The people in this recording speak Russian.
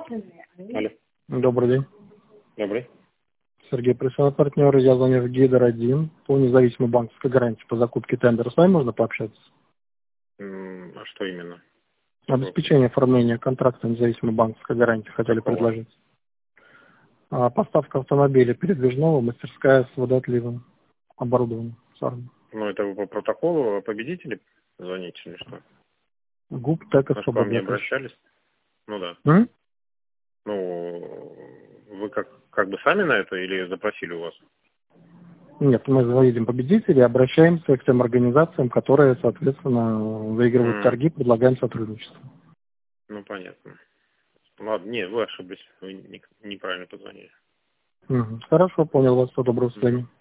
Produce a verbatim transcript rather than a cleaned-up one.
Алло. Добрый день. Добрый. Сергей, присылает партнер. Я звоню в Гидр один по независимой банковской гарантии по закупке тендера. С вами можно пообщаться? М, А что именно? Обеспечение оформления контракта независимой банковской гарантии хотели Какого? предложить. А, поставка автомобиля передвижного, мастерская с водоотливом, оборудованием. Ну, это вы по протоколу о победителе звоните или что? ГУП ТЭК Может, к вам не Свобода. обращались? Ну да. М? Ну, вы как, как бы сами на это или запросили у вас? Нет, мы заводим победителей, обращаемся к тем организациям, которые, соответственно, выигрывают М, торги, предлагаем сотрудничество. Ну, понятно. Ладно, нет, вы ошиблись, вы не- неправильно позвонили. Мгм. Хорошо, понял вас. Всего доброго, до Мгм. свидания.